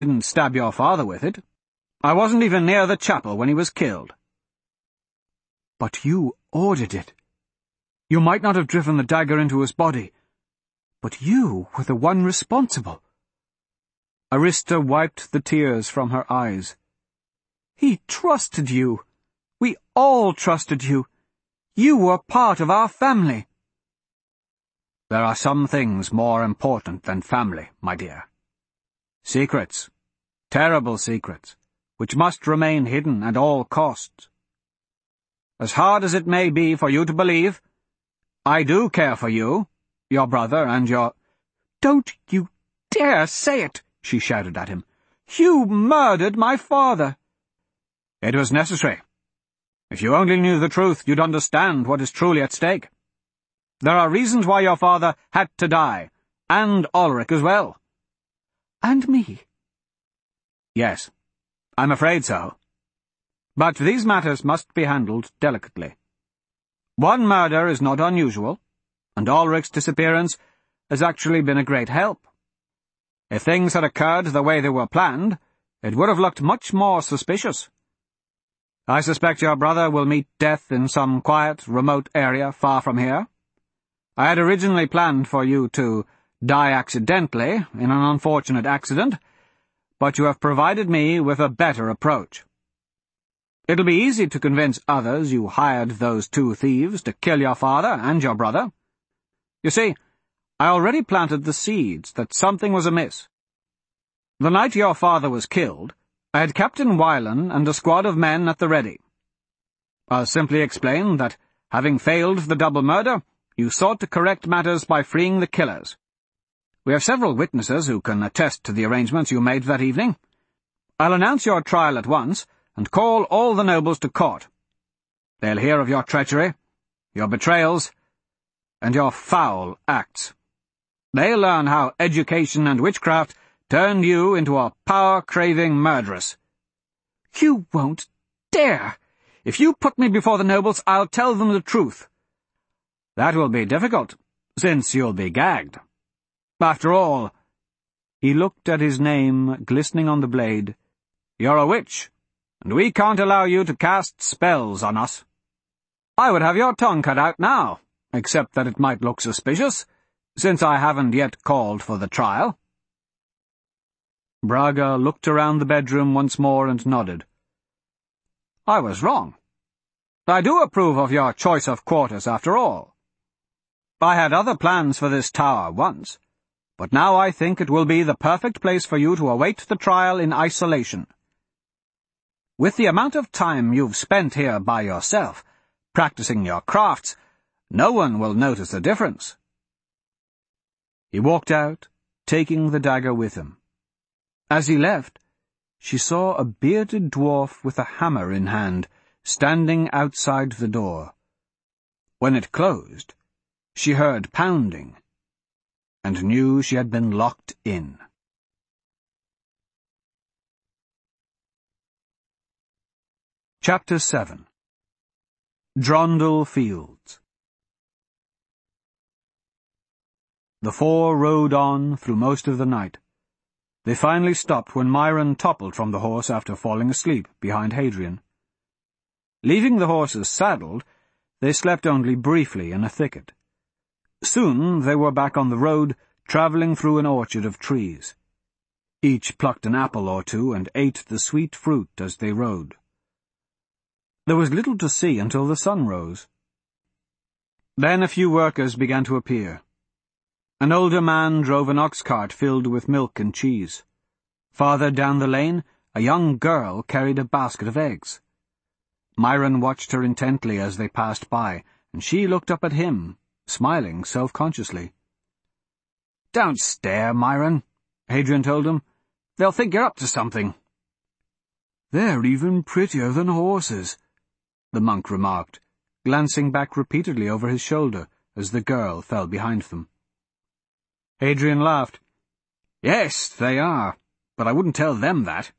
didn't stab your father with it. I wasn't even near the chapel when he was killed." "But you ordered it. You might not have driven the dagger into his body, but you were the one responsible." Arista wiped the tears from her eyes. "He trusted you. We all trusted you. You were part of our family." "There are some things more important than family, my dear. Secrets, terrible secrets, which must remain hidden at all costs. As hard as it may be for you to believe, I do care for you, your brother, and your—" "Don't you dare say it!" she shouted at him. "You murdered my father." "It was necessary. If you only knew the truth, you'd understand what is truly at stake. There are reasons why your father had to die, and Ulrich as well." "And me?" "Yes, I'm afraid so. But these matters must be handled delicately. One murder is not unusual, and Ulrich's disappearance has actually been a great help. If things had occurred the way they were planned, it would have looked much more suspicious. I suspect your brother will meet death in some quiet, remote area far from here. I had originally planned for you to die accidentally in an unfortunate accident, but you have provided me with a better approach. It'll be easy to convince others you hired those two thieves to kill your father and your brother. You see, I already planted the seeds that something was amiss. The night your father was killed, I had Captain Wylan and a squad of men at the ready. I'll simply explain that, having failed the double murder, you sought to correct matters by freeing the killers. We have several witnesses who can attest to the arrangements you made that evening. I'll announce your trial at once, and call all the nobles to court. They'll hear of your treachery, your betrayals, and your foul acts. They'll learn how education and witchcraft turned you into a power-craving murderess." "You won't dare! If you put me before the nobles, I'll tell them the truth." "That will be difficult, since you'll be gagged. After all," he looked at his name glistening on the blade, "you're a witch, and we can't allow you to cast spells on us. I would have your tongue cut out now, except that it might look suspicious, since I haven't yet called for the trial." Braga looked around the bedroom once more and nodded. "I was wrong. I do approve of your choice of quarters, after all. I had other plans for this tower once, but now I think it will be the perfect place for you to await the trial in isolation. With the amount of time you've spent here by yourself, practicing your crafts, no one will notice the difference." He walked out, taking the dagger with him. As he left, she saw a bearded dwarf with a hammer in hand, standing outside the door. When it closed, she heard pounding, and knew she had been locked in. Chapter 7. Drondel Fields. The four rode on through most of the night. They finally stopped when Myron toppled from the horse after falling asleep behind Hadrian. Leaving the horses saddled, they slept only briefly in a thicket. Soon they were back on the road, travelling through an orchard of trees. Each plucked an apple or two and ate the sweet fruit as they rode. There was little to see until the sun rose. Then a few workers began to appear. An older man drove an ox cart filled with milk and cheese. Farther down the lane, a young girl carried a basket of eggs. Myron watched her intently as they passed by, and she looked up at him, smiling self-consciously. "Don't stare, Myron," Hadrian told him. "They'll think you're up to something." "They're even prettier than horses," the monk remarked, glancing back repeatedly over his shoulder as the girl fell behind them. Hadrian laughed. "Yes, they are, but I wouldn't tell them that."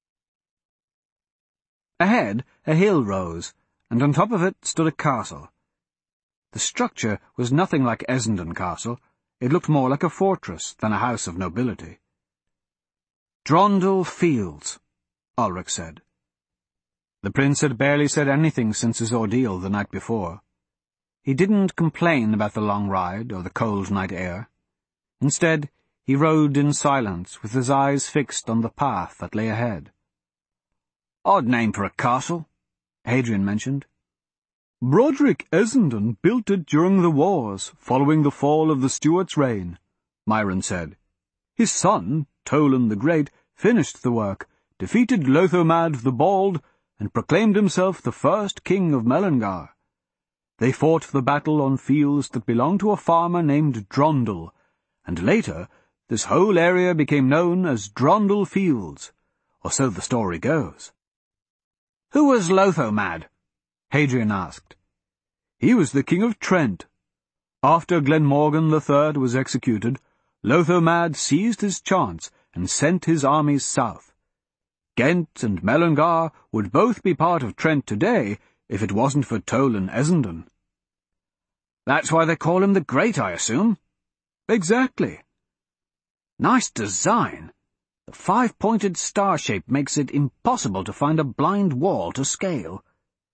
Ahead, a hill rose, and on top of it stood a castle. The structure was nothing like Essendon Castle. It looked more like a fortress than a house of nobility. Drondel Fields, Ulrich said. The prince had barely said anything since his ordeal the night before. He didn't complain about the long ride or the cold night air. Instead, he rode in silence, with his eyes fixed on the path that lay ahead. "Odd name for a castle," Hadrian mentioned. "Broderick Essendon built it during the wars, following the fall of the Stuarts' reign," Myron said. "His son, Tolan the Great, finished the work, defeated Lothomad the Bald, and proclaimed himself the first king of Melangar. They fought the battle on fields that belonged to a farmer named Drondel, and later this whole area became known as Drondel Fields, or so the story goes." "Who was Lothomad?" Hadrian asked. "He was the king of Trent. After Glenmorgan III was executed, Lothomad seized his chance and sent his armies south. Ghent and Melangar would both be part of Trent today if it wasn't for Tolan Essendon." "That's why they call him the Great, I assume?" "Exactly." "Nice design. The five-pointed star shape makes it impossible to find a blind wall to scale."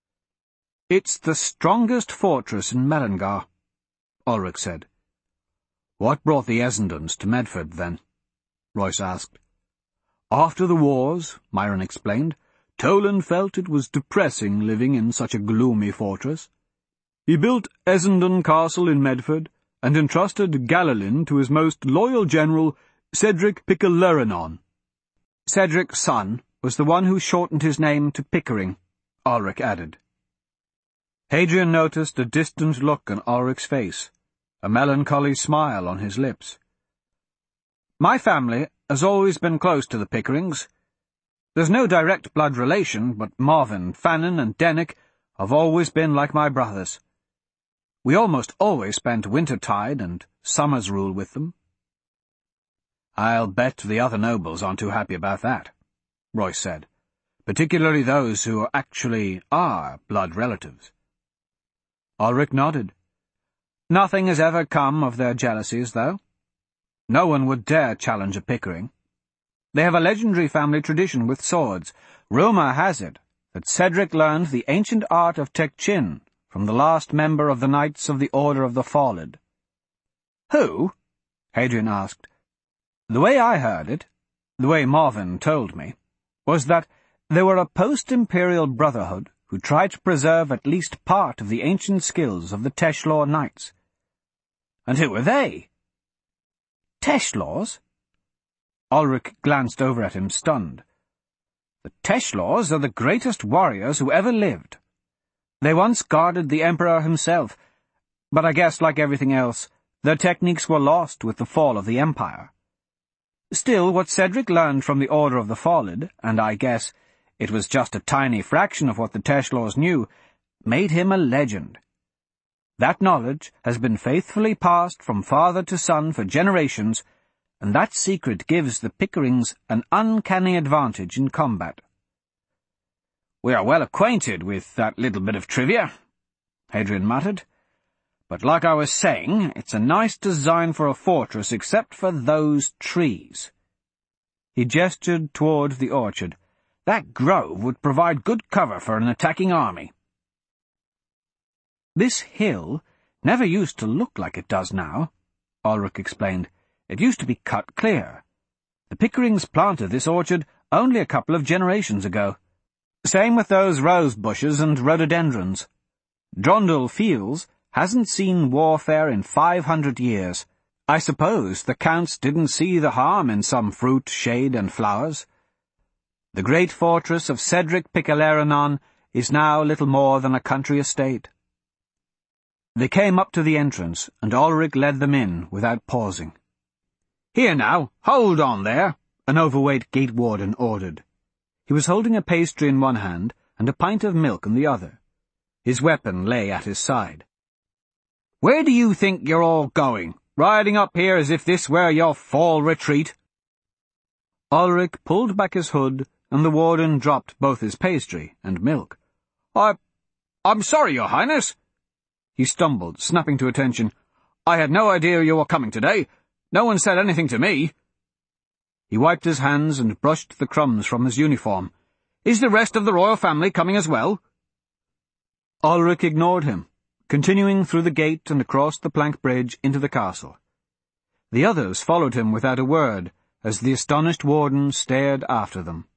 "It's the strongest fortress in Melangar," Ulrich said. "What brought the Essendons to Medford, then?" Royce asked. "After the wars," Myron explained, "Tolan felt it was depressing living in such a gloomy fortress. He built Essendon Castle in Medford and entrusted Galalin to his most loyal general, Cedric Pickalerenon." "Cedric's son was the one who shortened his name to Pickering," Ulrich added. Hadrian noticed a distant look on Ulrich's face, a melancholy smile on his lips. "My family has always been close to the Pickerings. There's no direct blood relation, but Marvin, Fannin, and Dennick have always been like my brothers. We almost always spent Wintertide and Summer's Rule with them." "I'll bet the other nobles aren't too happy about that," Royce said, "particularly those who actually are blood relatives." Ulrich nodded. "Nothing has ever come of their jealousies, though. No one would dare challenge a Pickering. They have a legendary family tradition with swords. Rumour has it that Cedric learned the ancient art of Tekchin from the last member of the Knights of the Order of the Fallen." "Who?" Hadrian asked. "The way I heard it, the way Marvin told me, was that they were a post-imperial brotherhood who tried to preserve at least part of the ancient skills of the Teshlor Knights." "And who were they?" "Teshlors?" Ulrich glanced over at him, stunned. "The Teshlors are the greatest warriors who ever lived. They once guarded the Emperor himself, but I guess, like everything else, their techniques were lost with the fall of the Empire. Still, what Cedric learned from the Order of the Fallen, and I guess it was just a tiny fraction of what the Teshlors knew, made him a legend. That knowledge has been faithfully passed from father to son for generations, and that secret gives the Pickerings an uncanny advantage in combat." "We are well acquainted with that little bit of trivia," Hadrian muttered. "But like I was saying, it's a nice design for a fortress except for those trees." He gestured toward the orchard. "That grove would provide good cover for an attacking army." "This hill never used to look like it does now," Ulrich explained. "It used to be cut clear. The Pickerings planted this orchard only a couple of generations ago. Same with those rose bushes and rhododendrons. Drondel Fields hasn't seen warfare in 500 years. I suppose the counts didn't see the harm in some fruit, shade, and flowers. The great fortress of Cedric Pickalerenon is now little more than a country estate." They came up to the entrance, and Ulrich led them in without pausing. "Here now, hold on there," an overweight gate warden ordered. He was holding a pastry in one hand and a pint of milk in the other. His weapon lay at his side. "Where do you think you're all going, riding up here as if this were your fall retreat?" Ulrich pulled back his hood, and the warden dropped both his pastry and milk. I'm sorry, Your Highness." He stumbled, snapping to attention. "I had no idea you were coming today. No one said anything to me." He wiped his hands and brushed the crumbs from his uniform. "Is the rest of the royal family coming as well?" Ulrich ignored him, continuing through the gate and across the plank bridge into the castle. The others followed him without a word, as the astonished warden stared after them.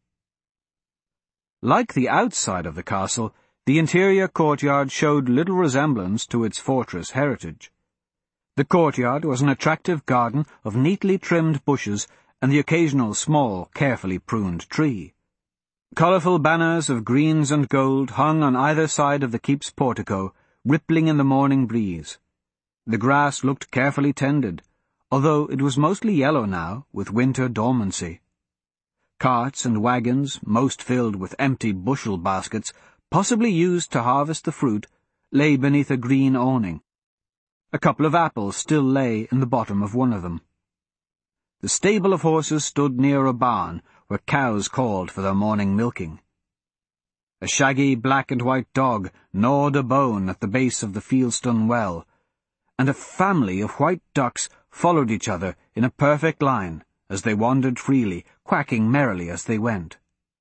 Like the outside of the castle, the interior courtyard showed little resemblance to its fortress heritage. The courtyard was an attractive garden of neatly trimmed bushes and the occasional small, carefully pruned tree. Colourful banners of greens and gold hung on either side of the keep's portico, rippling in the morning breeze. The grass looked carefully tended, although it was mostly yellow now, with winter dormancy. Carts and wagons, most filled with empty bushel baskets, possibly used to harvest the fruit, lay beneath a green awning. A couple of apples still lay in the bottom of one of them. The stable of horses stood near a barn, where cows called for their morning milking. A shaggy black and white dog gnawed a bone at the base of the fieldstone well, and a family of white ducks followed each other in a perfect line as they wandered freely, quacking merrily as they went.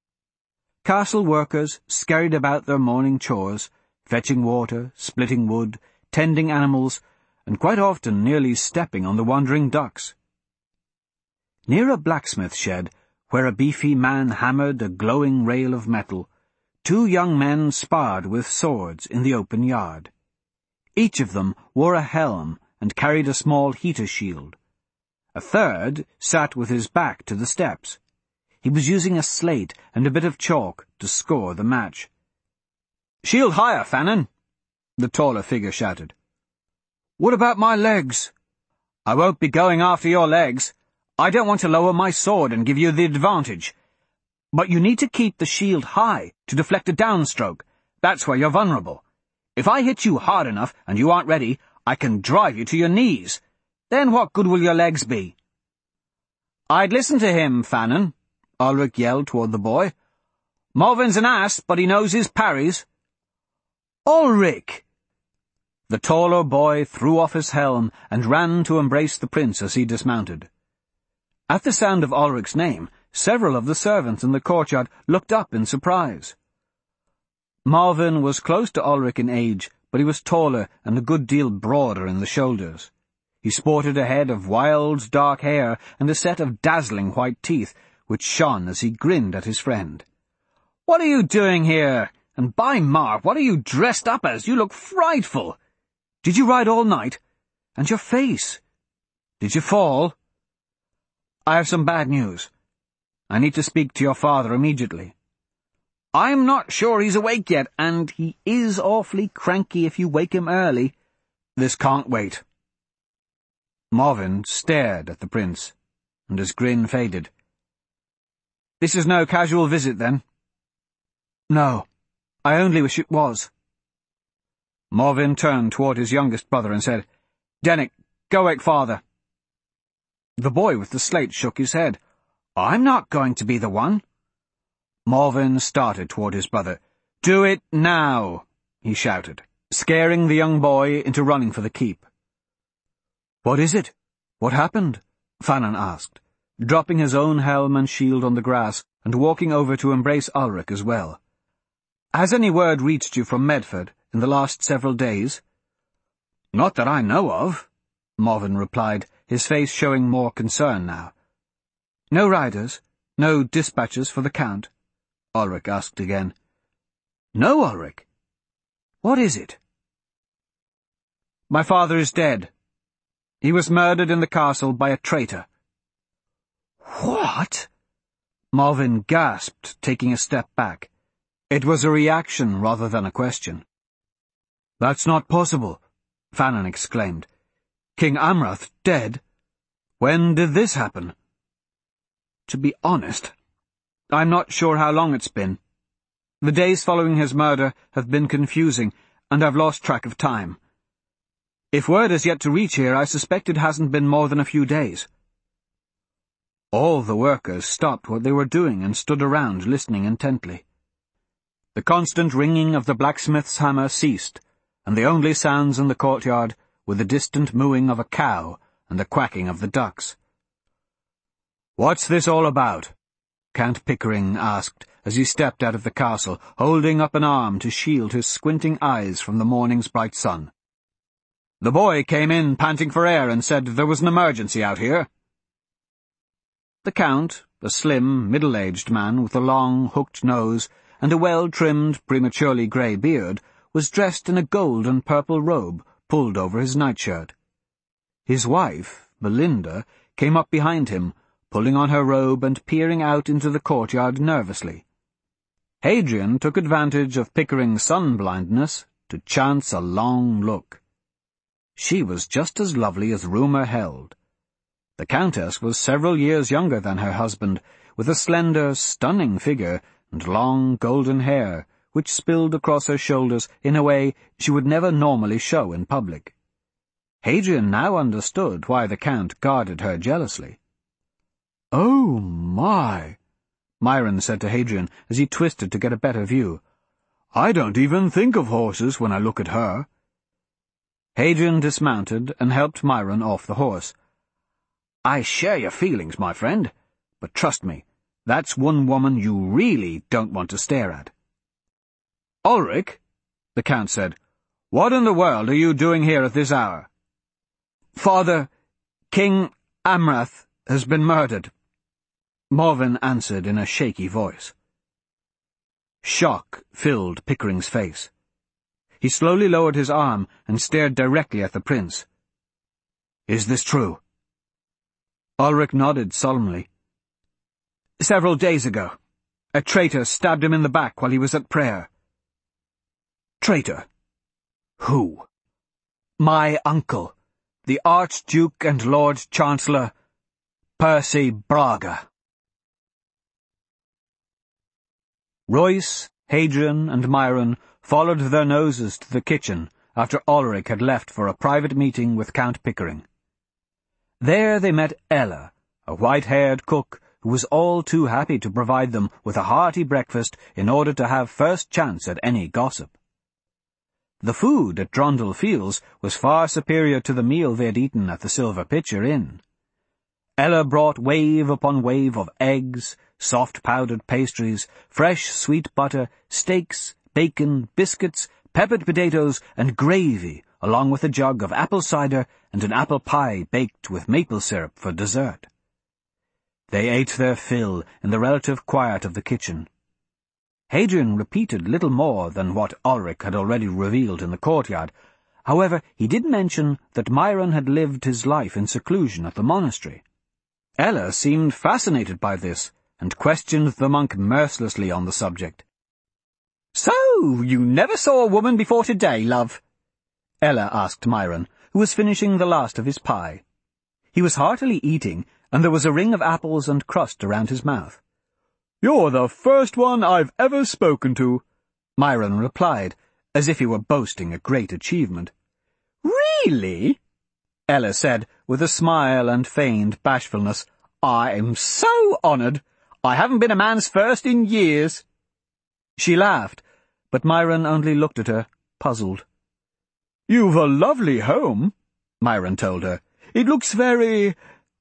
Castle workers scurried about their morning chores, fetching water, splitting wood, tending animals, and quite often nearly stepping on the wandering ducks. Near a blacksmith shed, where a beefy man hammered a glowing rail of metal, 2 young men sparred with swords in the open yard. Each of them wore a helm and carried a small heater shield. A third sat with his back to the steps. He was using a slate and a bit of chalk to score the match. "Shield higher, Fannin!" the taller figure shouted. "What about my legs?" "I won't be going after your legs. I don't want to lower my sword and give you the advantage. But you need to keep the shield high to deflect a downstroke. That's where you're vulnerable. If I hit you hard enough and you aren't ready, I can drive you to your knees. Then what good will your legs be?" "I'd listen to him, Fannin," Ulrich yelled toward the boy. "Morvin's an ass, but he knows his parries." "Ulrich!" The taller boy threw off his helm and ran to embrace the prince as he dismounted. At the sound of Ulrich's name, several of the servants in the courtyard looked up in surprise. Morvin was close to Ulrich in age, but he was taller and a good deal broader in the shoulders. He sported a head of wild, dark hair and a set of dazzling white teeth, which shone as he grinned at his friend. "What are you doing here? And by Mar, what are you dressed up as? You look frightful. Did you ride all night? And your face? Did you fall?" "I have some bad news. I need to speak to your father immediately." "I'm not sure he's awake yet, and he is awfully cranky if you wake him early." "This can't wait." Morvin stared at the prince, and his grin faded. "This is no casual visit, then?" "No, I only wish it was." Morvin turned toward his youngest brother and said, "Dennick, go wake father." The boy with the slate shook his head. "I'm not going to be the one." Morvin started toward his brother. "Do it now," he shouted, scaring the young boy into running for the keep. "What is it? What happened?" Fannin asked, dropping his own helm and shield on the grass and walking over to embrace Ulrich as well. "Has any word reached you from Medford in the last several days?" "Not that I know of," Morvin replied, his face showing more concern now. "No riders? No dispatches for the Count?" Ulrich asked again. "No, Ulrich. What is it?" "My father is dead. He was murdered in the castle by a traitor." "What?" Morvin gasped, taking a step back. It was a reaction rather than a question. "That's not possible," Fannin exclaimed. "King Amrath dead? When did this happen?" "To be honest, I'm not sure how long it's been. The days following his murder have been confusing, and I've lost track of time. If word is yet to reach here, I suspect it hasn't been more than a few days." All the workers stopped what they were doing and stood around, listening intently. The constant ringing of the blacksmith's hammer ceased, and the only sounds in the courtyard were the distant mooing of a cow and the quacking of the ducks. "What's this all about?" Count Pickering asked as he stepped out of the castle, holding up an arm to shield his squinting eyes from the morning's bright sun. "The boy came in panting for air and said there was an emergency out here." The Count, a slim, middle-aged man with a long, hooked nose and a well-trimmed, prematurely grey beard, was dressed in a gold and purple robe pulled over his nightshirt. His wife, Belinda, came up behind him, pulling on her robe and peering out into the courtyard nervously. Hadrian took advantage of Pickering's sun-blindness to chance a long look. She was just as lovely as rumour held. The Countess was several years younger than her husband, with a slender, stunning figure and long golden hair, which spilled across her shoulders in a way she would never normally show in public. Hadrian now understood why the Count guarded her jealously. "Oh, my," Myron said to Hadrian as he twisted to get a better view. "I don't even think of horses when I look at her." Hadrian dismounted and helped Myron off the horse. "I share your feelings, my friend, but trust me, that's one woman you really don't want to stare at." "Ulrich," the Count said, "what in the world are you doing here at this hour?" "Father, King Amrath has been murdered," Morven answered in a shaky voice. Shock filled Pickering's face. He slowly lowered his arm and stared directly at the prince. "Is this true?" Ulrich nodded solemnly. "Several days ago, a traitor stabbed him in the back while he was at prayer." "Traitor? Who?" "My uncle, the Archduke and Lord Chancellor, Percy Braga." Royce, Hadrian, and Myron followed their noses to the kitchen after Ulrich had left for a private meeting with Count Pickering. There they met Ella, a white-haired cook who was all too happy to provide them with a hearty breakfast in order to have first chance at any gossip. The food at Drondle Fields was far superior to the meal they had eaten at the Silver Pitcher Inn. Ella brought wave upon wave of eggs, soft powdered pastries, fresh sweet butter, steaks, bacon, biscuits, peppered potatoes, and gravy, along with a jug of apple cider and an apple pie baked with maple syrup for dessert. They ate their fill in the relative quiet of the kitchen. Hadrian repeated little more than what Ulrich had already revealed in the courtyard. However, he did mention that Myron had lived his life in seclusion at the monastery. Ella seemed fascinated by this, and questioned the monk mercilessly on the subject. "So, you never saw a woman before today, love?" Ella asked Myron, who was finishing the last of his pie. He was heartily eating, and there was a ring of apples and crust around his mouth. "You're the first one I've ever spoken to," Myron replied, as if he were boasting a great achievement. "Really?" Ella said, with a smile and feigned bashfulness. "I'm so honoured. I haven't been a man's first in years." She laughed, but Myron only looked at her, puzzled. "You've a lovely home," Myron told her. "It looks very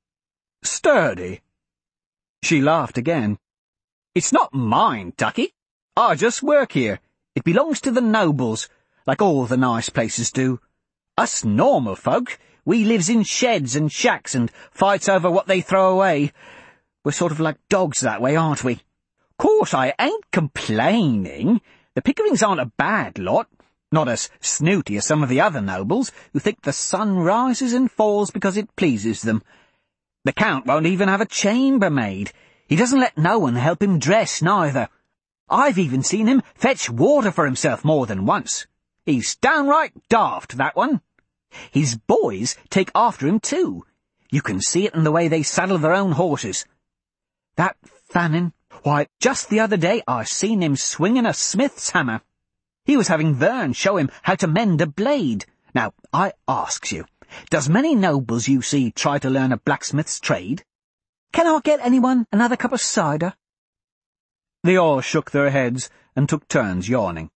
sturdy." She laughed again. "It's not mine, ducky. I just work here. It belongs to the nobles, like all the nice places do. Us normal folk, we lives in sheds and shacks and fights over what they throw away. We're sort of like dogs that way, aren't we? Course, I ain't complaining. The Pickerings aren't a bad lot, not as snooty as some of the other nobles, who think the sun rises and falls because it pleases them. The Count won't even have a chambermaid. He doesn't let no one help him dress, neither. I've even seen him fetch water for himself more than once. He's downright daft, that one. His boys take after him, too. You can see it in the way they saddle their own horses. That Fannin, why, just the other day I seen him swinging a smith's hammer. He was having Vern show him how to mend a blade. Now, I asks you, does many nobles you see try to learn a blacksmith's trade? Can I get anyone another cup of cider?" They all shook their heads and took turns yawning.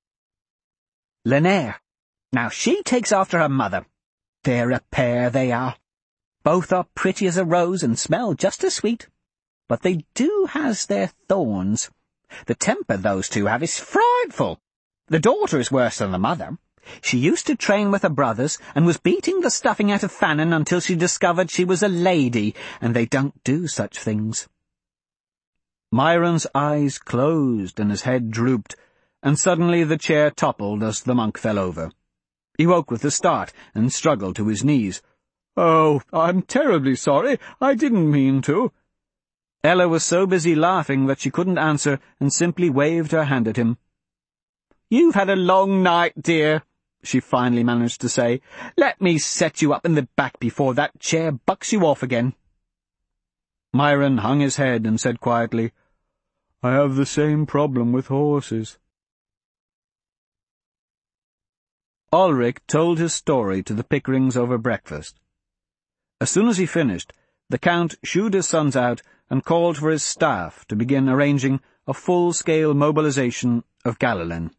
"Lenaire. Now she takes after her mother. They're a pair, they are. Both are pretty as a rose and smell just as sweet. but they do has their thorns. The temper those two have is frightful. The daughter is worse than the mother. She used to train with her brothers, and was beating the stuffing out of Fannin until she discovered she was a lady, and they don't do such things." Myron's eyes closed and his head drooped, and suddenly the chair toppled as the monk fell over. He woke with a start and struggled to his knees. "Oh, I'm terribly sorry. I didn't mean to." Ella was so busy laughing that she couldn't answer and simply waved her hand at him. "You've had a long night, dear," she finally managed to say. "Let me set you up in the back before that chair bucks you off again." Myron hung his head and said quietly, "I have the same problem with horses." Ulrich told his story to the Pickerings over breakfast. As soon as he finished, the Count shooed his sons out and called for his staff to begin arranging a full-scale mobilization of Galilean.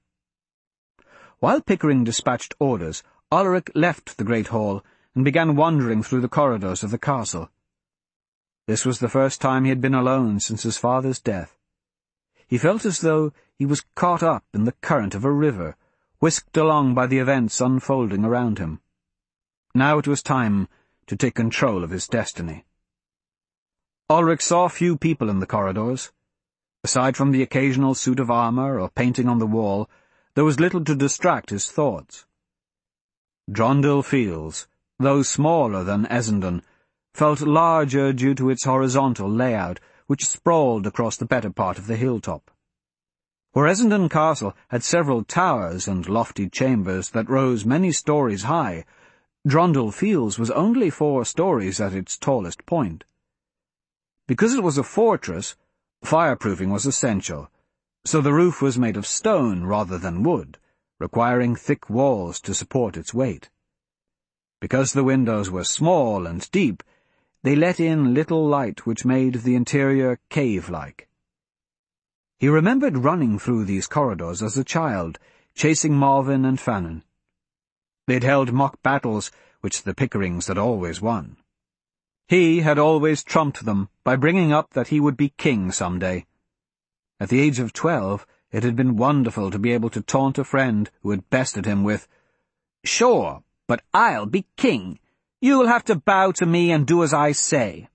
While Pickering dispatched orders, Ulrich left the great hall and began wandering through the corridors of the castle. This was the first time he had been alone since his father's death. He felt as though he was caught up in the current of a river, whisked along by the events unfolding around him. Now it was time to take control of his destiny. Ulrich saw few people in the corridors. Aside from the occasional suit of armor or painting on the wall, there was little to distract his thoughts. Drondel Fields, though smaller than Essendon, felt larger due to its horizontal layout, which sprawled across the better part of the hilltop. Where Essendon Castle had several towers and lofty chambers that rose many stories high, Drondel Fields was only 4 stories at its tallest point. Because it was a fortress, fireproofing was essential, so the roof was made of stone rather than wood, requiring thick walls to support its weight. Because the windows were small and deep, they let in little light which made the interior cave-like. He remembered running through these corridors as a child, chasing Marvin and Fannin. They'd held mock battles, which the Pickerings had always won. He had always trumped them by bringing up that he would be king some day. At the age of 12, it had been wonderful to be able to taunt a friend who had bested him with, "Sure, but I'll be king. You'll have to bow to me and do as I say."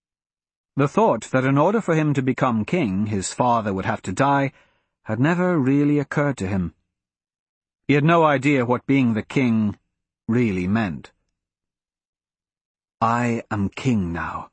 The thought that in order for him to become king, his father would have to die, had never really occurred to him. He had no idea what being the king really meant. "I am king now."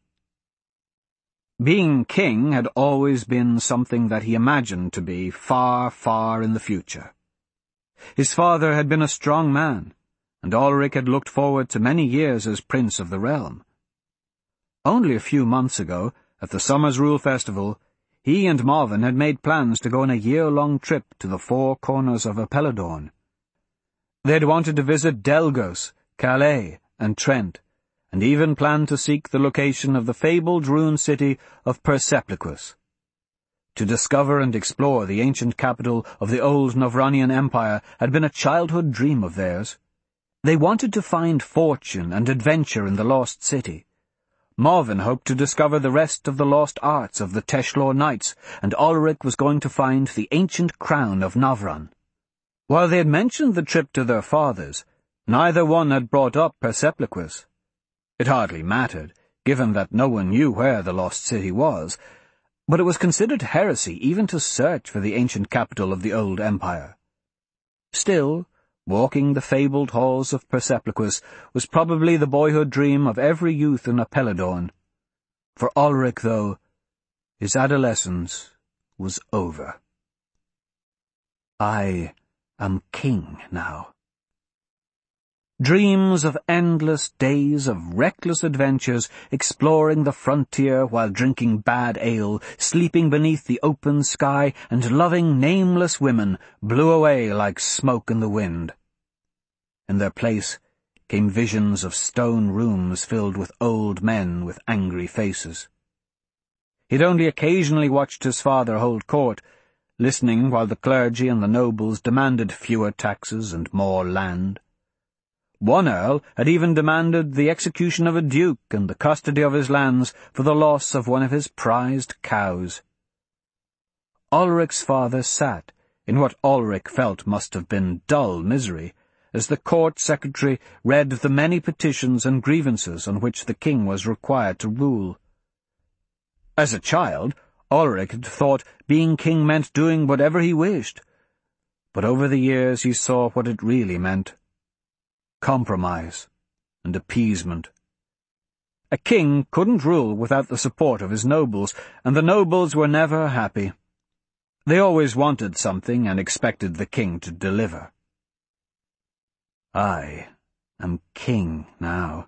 Being king had always been something that he imagined to be far, far in the future. His father had been a strong man, and Ulrich had looked forward to many years as prince of the realm. Only a few months ago, at the Summer's Rule Festival, he and Marvin had made plans to go on a year-long trip to the 4 corners of Apelidorn. They had wanted to visit Delgos, Calais, and Trent, and even planned to seek the location of the fabled ruined city of Persepliquus. To discover and explore the ancient capital of the old Novranian Empire had been a childhood dream of theirs. They wanted to find fortune and adventure in the lost city. Marvin hoped to discover the rest of the lost arts of the Teshlor Knights, and Ulrich was going to find the ancient crown of Navran. While they had mentioned the trip to their fathers, neither one had brought up Persepliquus. It hardly mattered, given that no one knew where the lost city was, but it was considered heresy even to search for the ancient capital of the old empire. Still, walking the fabled halls of Persepliquus was probably the boyhood dream of every youth in Apelidorn. For Ulrich, though, his adolescence was over. "I am king now." Dreams of endless days of reckless adventures, exploring the frontier while drinking bad ale, sleeping beneath the open sky, and loving nameless women, blew away like smoke in the wind. In their place came visions of stone rooms filled with old men with angry faces. He'd only occasionally watched his father hold court, listening while the clergy and the nobles demanded fewer taxes and more land. One earl had even demanded the execution of a duke and the custody of his lands for the loss of one of his prized cows. Ulric's father sat, in what Ulric felt must have been dull misery, as the court secretary read the many petitions and grievances on which the king was required to rule. As a child, Ulric had thought being king meant doing whatever he wished, but over the years he saw what it really meant: compromise and appeasement. A king couldn't rule without the support of his nobles, and the nobles were never happy. They always wanted something and expected the king to deliver. I am king now.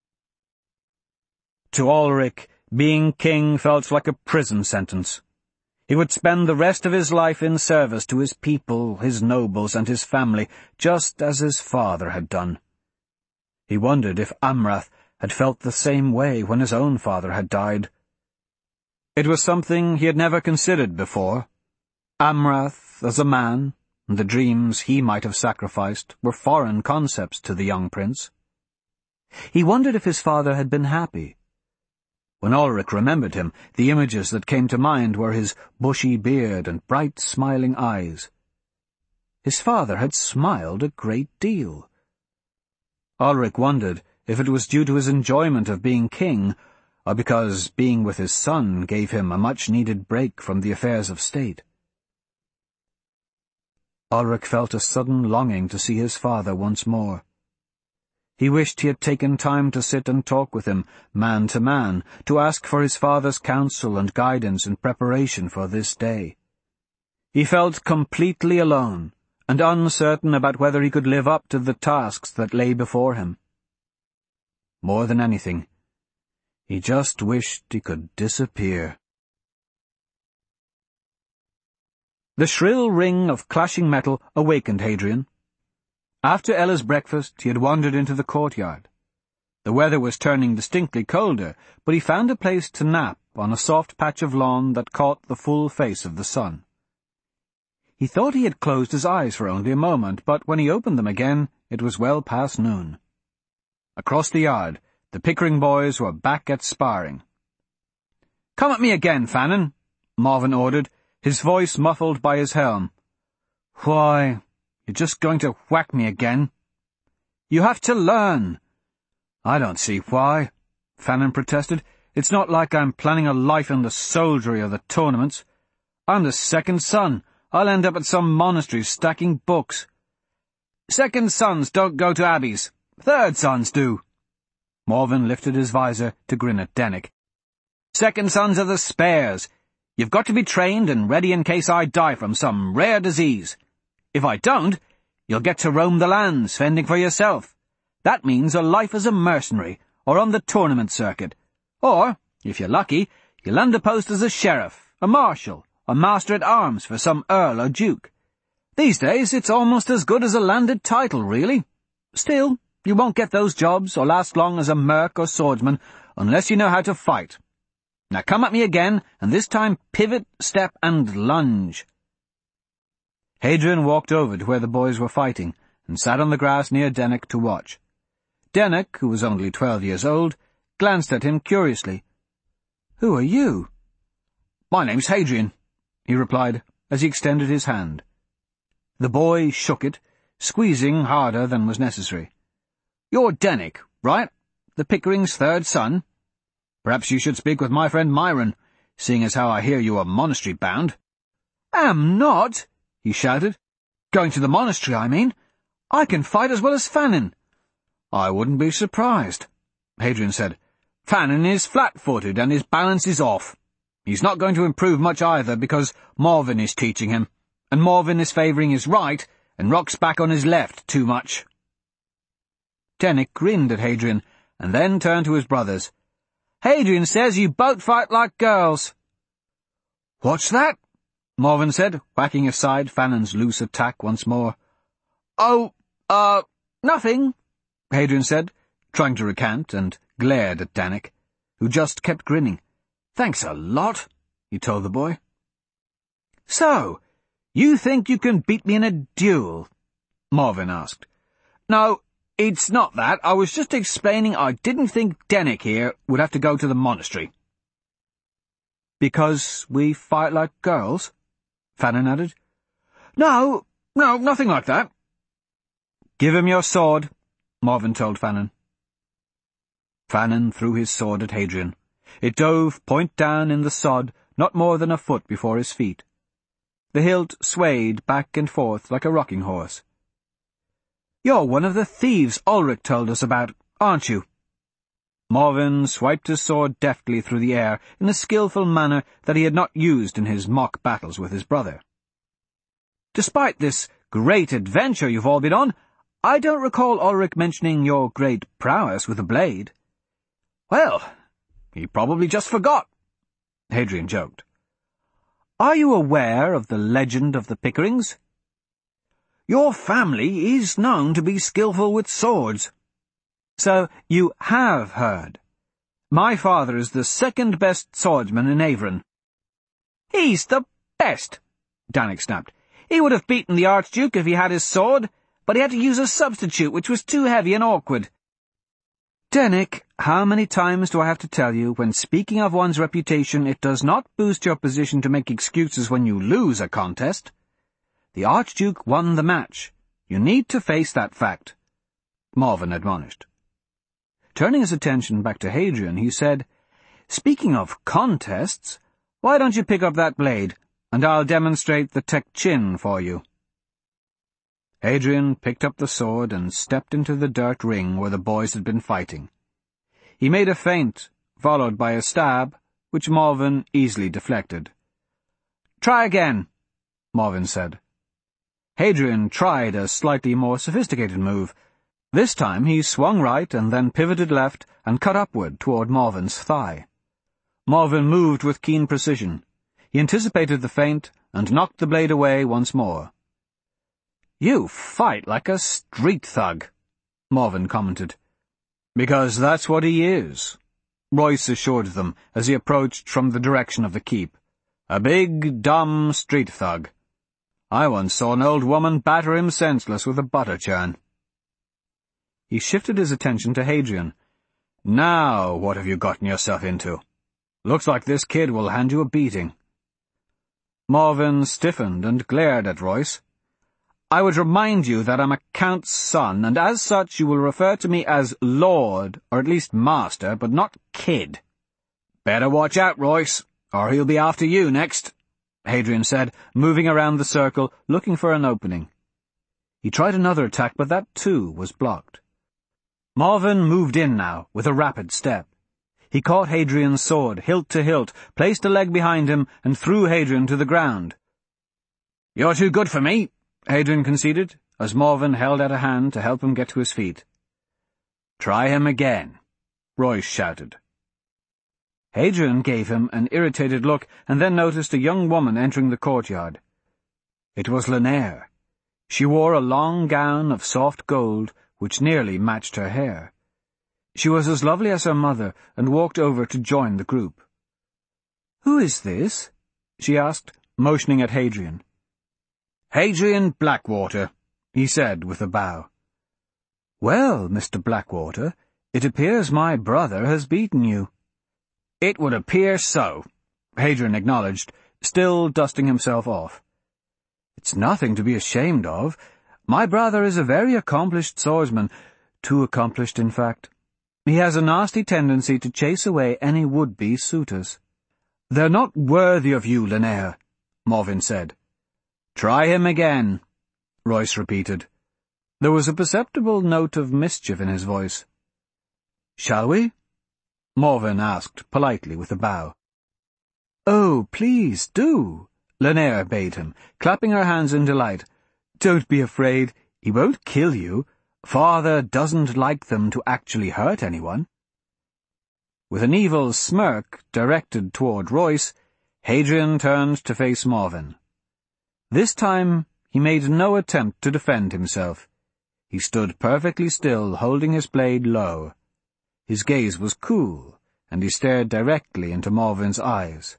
To Ulric, being king felt like a prison sentence. He would spend the rest of his life in service to his people, his nobles, and his family, just as his father had done. He wondered if Amrath had felt the same way when his own father had died. It was something he had never considered before. Amrath as a man, and the dreams he might have sacrificed, were foreign concepts to the young prince. He wondered if his father had been happy. When Ulric remembered him, the images that came to mind were his bushy beard and bright, smiling eyes. His father had smiled a great deal. Ulric wondered if it was due to his enjoyment of being king, or because being with his son gave him a much-needed break from the affairs of state. Ulric felt a sudden longing to see his father once more. He wished he had taken time to sit and talk with him, man to man, to ask for his father's counsel and guidance in preparation for this day. He felt completely alone, and uncertain about whether he could live up to the tasks that lay before him. More than anything, he just wished he could disappear. The shrill ring of clashing metal awakened Hadrian. After Ella's breakfast, he had wandered into the courtyard. The weather was turning distinctly colder, but he found a place to nap on a soft patch of lawn that caught the full face of the sun. He thought he had closed his eyes for only a moment, but when he opened them again, it was well past noon. Across the yard, the Pickering boys were back at sparring. "Come at me again, Fannin," Morven ordered, his voice muffled by his helm. "Why, you're just going to whack me again." "You have to learn." "I don't see why," Fannin protested. "It's not like I'm planning a life in the soldiery or the tournaments. I'm the second son. I'll end up at some monastery stacking books." "Second sons don't go to abbeys. Third sons do." Morven lifted his visor to grin at Dennick. "Second sons are the spares. You've got to be trained and ready in case I die from some rare disease. If I don't, you'll get to roam the lands, fending for yourself. That means a life as a mercenary, or on the tournament circuit. Or, if you're lucky, you'll land a post as a sheriff, a marshal, a master-at-arms for some earl or duke. These days, it's almost as good as a landed title, really. Still, you won't get those jobs or last long as a merc or swordsman unless you know how to fight. Now come at me again, and this time pivot, step, and lunge." Hadrian walked over to where the boys were fighting, and sat on the grass near Dennick to watch. Dennick, who was only 12 years old, glanced at him curiously. "Who are you?" "My name's Hadrian," he replied, as he extended his hand. The boy shook it, squeezing harder than was necessary. "You're Dennick, right? The Pickering's third son? Perhaps you should speak with my friend Myron, seeing as how I hear you are monastery-bound." "Am not!" he shouted. "Going to the monastery, I mean. I can fight as well as Fannin." "I wouldn't be surprised," Hadrian said. "Fannin is flat-footed and his balance is off. He's not going to improve much either because Morven is teaching him, and Morven is favouring his right and rocks back on his left too much." Dennick grinned at Hadrian, and then turned to his brothers. "Hadrian says you both fight like girls." "What's that?" Morven said, whacking aside Fannin's loose attack once more. "Oh, nothing," Hadrian said, trying to recant, and glared at Dennick, who just kept grinning. "Thanks a lot," he told the boy. "So, you think you can beat me in a duel?" Morven asked. "No, It's not that. I was just explaining I didn't think Dennick here would have to go to the monastery. Because we fight like girls? Fannin added. No, nothing like that. Give him your sword, Morven told Fannin. Fannin threw his sword at Hadrian. It dove point down in the sod, not more than a foot before his feet. The hilt swayed back and forth like a rocking horse. "You're one of the thieves Ulrich told us about, aren't you?" Morven swiped his sword deftly through the air in a skillful manner that he had not used in his mock battles with his brother. "Despite this great adventure you've all been on, I don't recall Ulrich mentioning your great prowess with a blade." "Well, he probably just forgot," Hadrian joked. "Are you aware of the legend of the Pickerings?" "Your family is known to be skillful with swords." "So you have heard. My father is the second-best swordsman in Averon." "He's the best," Dennick snapped. "He would have beaten the Archduke if he had his sword, but he had to use a substitute which was too heavy and awkward." "Dennick, how many times do I have to tell you, when speaking of one's reputation, it does not boost your position to make excuses when you lose a contest? The Archduke won the match. You need to face that fact," Morven admonished. Turning his attention back to Hadrian, he said, "Speaking of contests, why don't you pick up that blade, and I'll demonstrate the tek-chin for you." Hadrian picked up the sword and stepped into the dirt ring where the boys had been fighting. He made a feint, followed by a stab, which Morven easily deflected. "Try again," Morven said. Hadrian tried a slightly more sophisticated move. This time he swung right and then pivoted left and cut upward toward Morven's thigh. Morven moved with keen precision. He anticipated the feint and knocked the blade away once more. "You fight like a street thug," Morven commented. "Because that's what he is," Royce assured them as he approached from the direction of the keep. "A big, dumb street thug. I once saw an old woman batter him senseless with a butter churn." He shifted his attention to Hadrian. "Now, what have you gotten yourself into? Looks like this kid will hand you a beating." Morven stiffened and glared at Royce. "I would remind you that I'm a count's son, and as such you will refer to me as Lord, or at least Master, but not Kid." "Better watch out, Royce, or he'll be after you next," Hadrian said, moving around the circle, looking for an opening. He tried another attack, but that too was blocked. Morven moved in now, with a rapid step. He caught Hadrian's sword, hilt to hilt, placed a leg behind him, and threw Hadrian to the ground. "You're too good for me," Hadrian conceded, as Morven held out a hand to help him get to his feet. "Try him again," Royce shouted. Hadrian gave him an irritated look and then noticed a young woman entering the courtyard. It was Lenare. She wore a long gown of soft gold, which nearly matched her hair. She was as lovely as her mother and walked over to join the group. "Who is this?" she asked, motioning at Hadrian. "Hadrian Blackwater," he said with a bow. "Well, Mr. Blackwater, it appears my brother has beaten you." "It would appear so," Hadrian acknowledged, still dusting himself off. "It's nothing to be ashamed of. My brother is a very accomplished swordsman, too accomplished, in fact. He has a nasty tendency to chase away any would-be suitors." "They're not worthy of you, Lenare," Morven said. "Try him again," Royce repeated. There was a perceptible note of mischief in his voice. "Shall we?" Morven asked, politely, with a bow. "Oh, please, do," Lenare bade him, clapping her hands in delight. "Don't be afraid. He won't kill you. Father doesn't like them to actually hurt anyone." With an evil smirk directed toward Royce, Hadrian turned to face Morven. This time he made no attempt to defend himself. He stood perfectly still, holding his blade low. His gaze was cool, and he stared directly into Morven's eyes.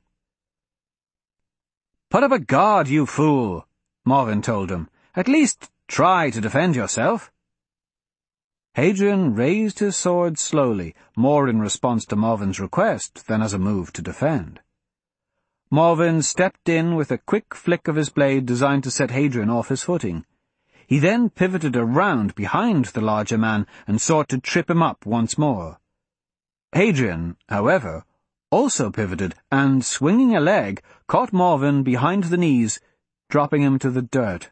"Put up a guard, you fool," Morven told him. "At least try to defend yourself." Hadrian raised his sword slowly, more in response to Morven's request than as a move to defend. Morven stepped in with a quick flick of his blade designed to set Hadrian off his footing. He then pivoted around behind the larger man and sought to trip him up once more. Hadrian, however, also pivoted and, swinging a leg, caught Morven behind the knees, dropping him to the dirt.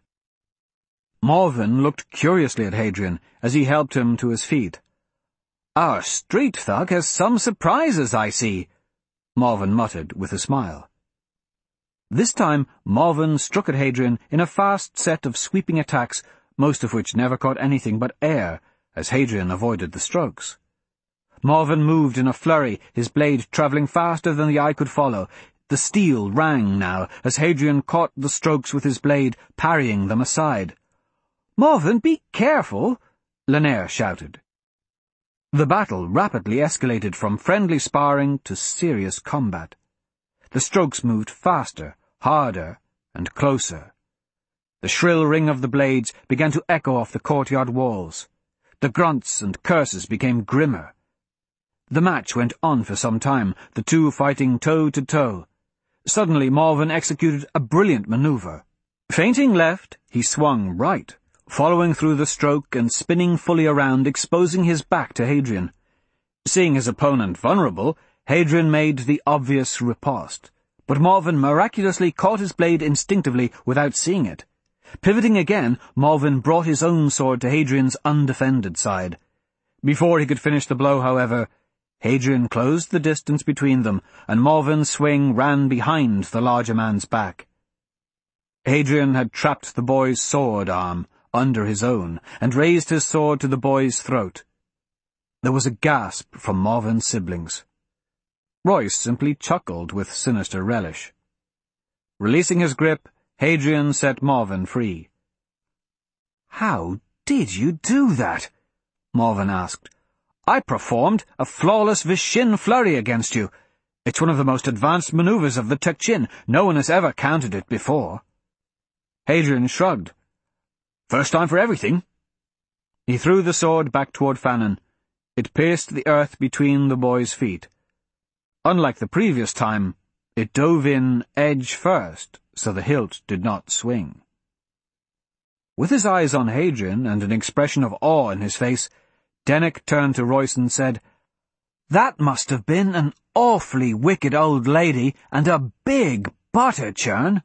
Morven looked curiously at Hadrian as he helped him to his feet. "Our street thug has some surprises, I see," Morven muttered with a smile. This time Morven struck at Hadrian in a fast set of sweeping attacks, most of which never caught anything but air, as Hadrian avoided the strokes. Morven moved in a flurry, his blade travelling faster than the eye could follow. The steel rang now, as Hadrian caught the strokes with his blade, parrying them aside. "Morven, be careful!" Lenaer shouted. The battle rapidly escalated from friendly sparring to serious combat. The strokes moved faster, harder, and closer. The shrill ring of the blades began to echo off the courtyard walls. The grunts and curses became grimmer. The match went on for some time, the two fighting toe to toe. Suddenly Morven executed a brilliant maneuver. Feinting left, he swung right, following through the stroke and spinning fully around, exposing his back to Hadrian. Seeing his opponent vulnerable, Hadrian made the obvious riposte, but Morven miraculously caught his blade instinctively without seeing it. Pivoting again, Morven brought his own sword to Hadrian's undefended side. Before he could finish the blow, however, Hadrian closed the distance between them, and Morven's swing ran behind the larger man's back. Hadrian had trapped the boy's sword arm under his own, and raised his sword to the boy's throat. There was a gasp from Morven's siblings. Royce simply chuckled with sinister relish. Releasing his grip, Hadrian set Morven free. "How did you do that?" Morven asked. "I performed a flawless Vishin flurry against you. It's one of the most advanced maneuvers of the Tekchin. No one has ever countered it before." Hadrian shrugged. "First time for everything." He threw the sword back toward Fannin. It pierced the earth between the boy's feet. Unlike the previous time, it dove in edge first, so the hilt did not swing. With his eyes on Hadrian and an expression of awe in his face, Dennick turned to Royce and said, "That must have been an awfully wicked old lady and a big butter churn."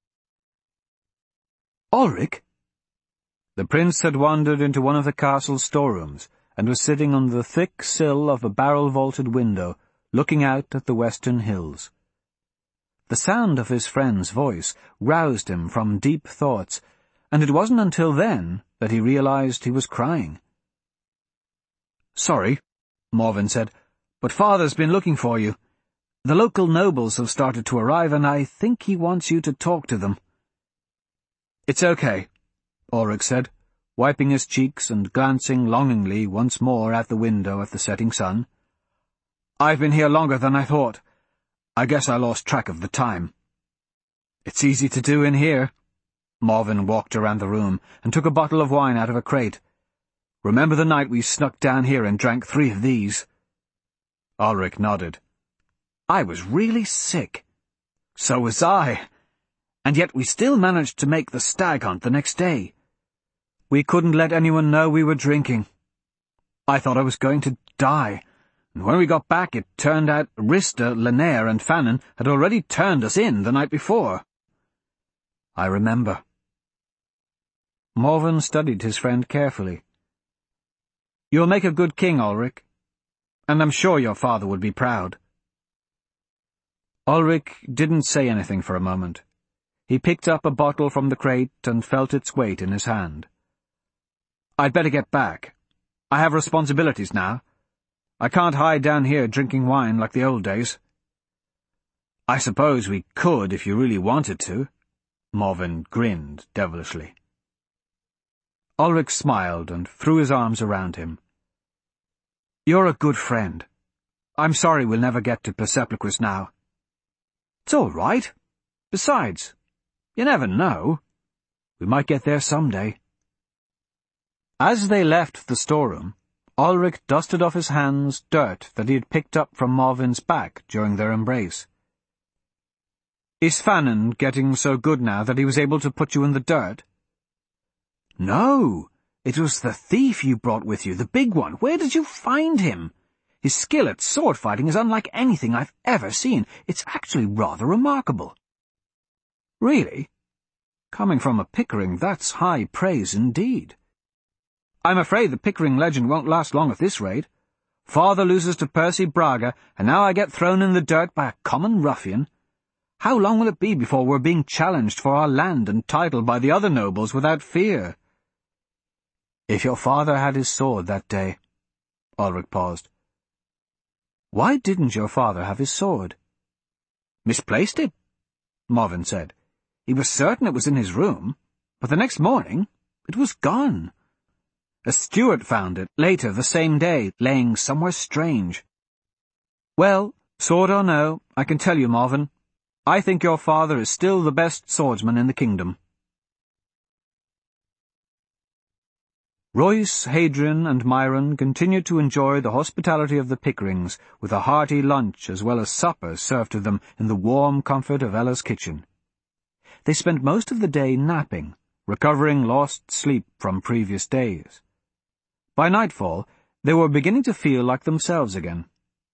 "Ulrich?" The prince had wandered into one of the castle's storerooms and was sitting on the thick sill of a barrel-vaulted window, looking out at the western hills. The sound of his friend's voice roused him from deep thoughts, and it wasn't until then that he realized he was crying. "Sorry," Morven said, "but Father's been looking for you. The local nobles have started to arrive, and I think he wants you to talk to them." "It's okay," Ulrich said, wiping his cheeks and glancing longingly once more at the window at the setting sun. "I've been here longer than I thought. I guess I lost track of the time." "It's easy to do in here." Morven walked around the room and took a bottle of wine out of a crate. "Remember the night we snuck down here and drank 3 of these?" Ulrich nodded. "I was really sick." "So was I. And yet we still managed to make the stag hunt the next day. We couldn't let anyone know we were drinking. I thought I was going to die, and when we got back it turned out Rista, Lenaer, and Fannin had already turned us in the night before." "I remember." Morven studied his friend carefully. "You'll make a good king, Ulrich, and I'm sure your father would be proud." Ulrich didn't say anything for a moment. He picked up a bottle from the crate and felt its weight in his hand. "I'd better get back. I have responsibilities now. I can't hide down here drinking wine like the old days." "I suppose we could if you really wanted to." Morven grinned devilishly. Ulrich smiled and threw his arms around him. "You're a good friend. I'm sorry we'll never get to Persepliquis now." "It's all right. Besides, you never know. We might get there someday." As they left the storeroom, Ulrich dusted off his hands dirt that he had picked up from Marvin's back during their embrace. "Is Fanon getting so good now that he was able to put you in the dirt?" "No, it was the thief you brought with you, the big one. Where did you find him? His skill at sword fighting is unlike anything I've ever seen. It's actually rather remarkable." "Really? Coming from a Pickering, that's high praise indeed. I'm afraid the Pickering legend won't last long at this rate. Father loses to Percy Braga, and now I get thrown in the dirt by a common ruffian. How long will it be before we're being challenged for our land and title by the other nobles without fear?" "If your father had his sword that day—" Ulrich paused. "Why didn't your father have his sword?" "Misplaced it," Marvin said. "He was certain it was in his room, but the next morning it was gone. A steward found it later the same day, laying somewhere strange. Well, sword or no, I can tell you, Marvin, I think your father is still the best swordsman in the kingdom." Royce, Hadrian, and Myron continued to enjoy the hospitality of the Pickerings, with a hearty lunch as well as supper served to them in the warm comfort of Ella's kitchen. They spent most of the day napping, recovering lost sleep from previous days. By nightfall, they were beginning to feel like themselves again.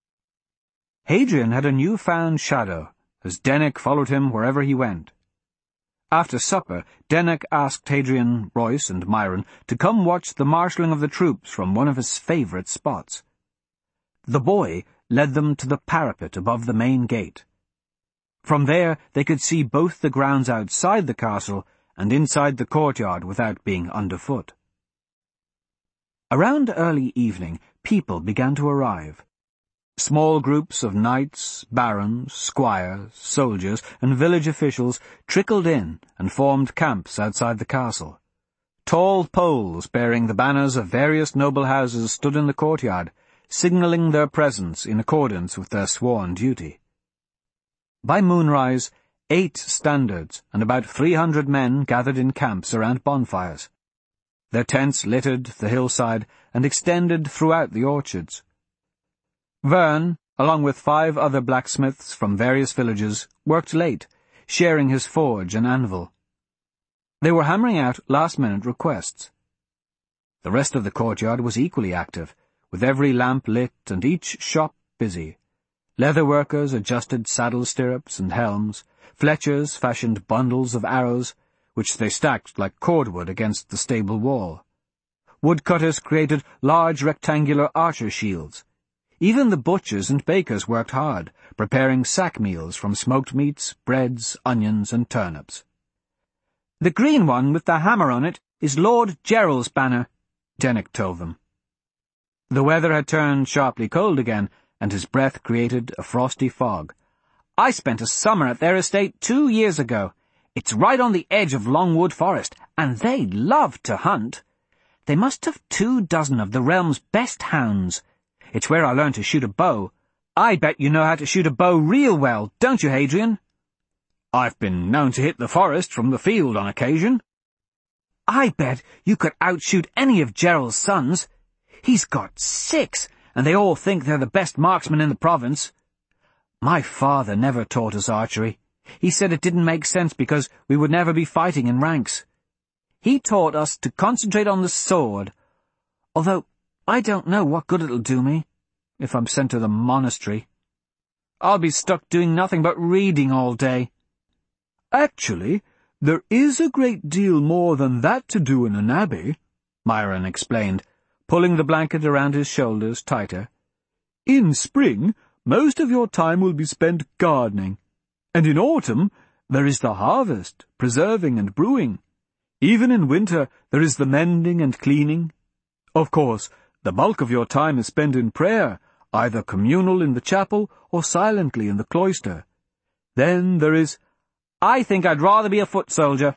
Hadrian had a new-found shadow, as Dennek followed him wherever he went. After supper, Dennek asked Hadrian, Royce, and Myron to come watch the marshalling of the troops from one of his favourite spots. The boy led them to the parapet above the main gate. From there they could see both the grounds outside the castle and inside the courtyard without being underfoot. Around early evening, people began to arrive. Small groups of knights, barons, squires, soldiers, and village officials trickled in and formed camps outside the castle. Tall poles bearing the banners of various noble houses stood in the courtyard, signalling their presence in accordance with their sworn duty. By moonrise, 8 standards and about 300 men gathered in camps around bonfires. Their tents littered the hillside and extended throughout the orchards. Vern, along with 5 other blacksmiths from various villages, worked late, sharing his forge and anvil. They were hammering out last-minute requests. The rest of the courtyard was equally active, with every lamp lit and each shop busy. Leather workers adjusted saddle stirrups and helms. Fletchers fashioned bundles of arrows, which they stacked like cordwood against the stable wall. Woodcutters created large rectangular archer shields. Even the butchers and bakers worked hard, preparing sack meals from smoked meats, breads, onions, and turnips. "The green one with the hammer on it is Lord Gerald's banner," Dennek told them. The weather had turned sharply cold again, and his breath created a frosty fog. "I spent a summer at their estate 2 years ago. It's right on the edge of Longwood Forest, and they love to hunt. They must have 24 of the realm's best hounds. It's where I learned to shoot a bow. I bet you know how to shoot a bow real well, don't you, Hadrian?" "I've been known to hit the forest from the field on occasion." "I bet you could outshoot any of Gerald's sons. He's got 6, and they all think they're the best marksmen in the province. My father never taught us archery. He said it didn't make sense because we would never be fighting in ranks. He taught us to concentrate on the sword, although I don't know what good it'll do me if I'm sent to the monastery. I'll be stuck doing nothing but reading all day." "Actually, there is a great deal more than that to do in an abbey," Myron explained, pulling the blanket around his shoulders tighter. "In spring, most of your time will be spent gardening, and in autumn there is the harvest, preserving and brewing. Even in winter there is the mending and cleaning. Of course, the bulk of your time is spent in prayer, either communal in the chapel or silently in the cloister. Then there is—" "I think I'd rather be a foot soldier."